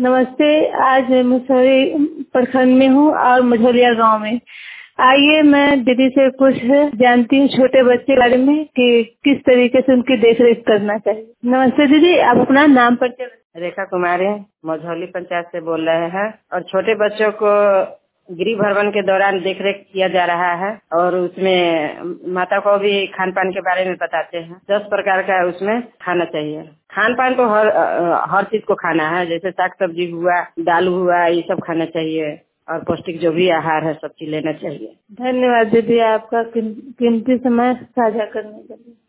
नमस्ते। आज मैं मुसौरी प्रखंड में हूँ और मझौलिया गांव में। आइए मैं दीदी से कुछ जानती हूँ छोटे बच्चे के बारे में कि किस तरीके से उनकी देखरेख करना चाहिए। नमस्ते दीदी, आप अपना नाम परिचय। रेखा कुमारी मझौली पंचायत से बोल रहे हैं और छोटे बच्चों को गृह भ्रमण के दौरान देखरेख किया जा रहा है और उसमें माता को भी खान पान के बारे में बताते हैं। 10 प्रकार का उसमें खाना चाहिए। खान पान तो हर चीज को खाना है, जैसे साग सब्जी हुआ, दाल हुआ, ये सब खाना चाहिए और पौष्टिक जो भी आहार है सब चीज लेना चाहिए। धन्यवाद दीदी, आपका कीमती समय साझा करने के लिए।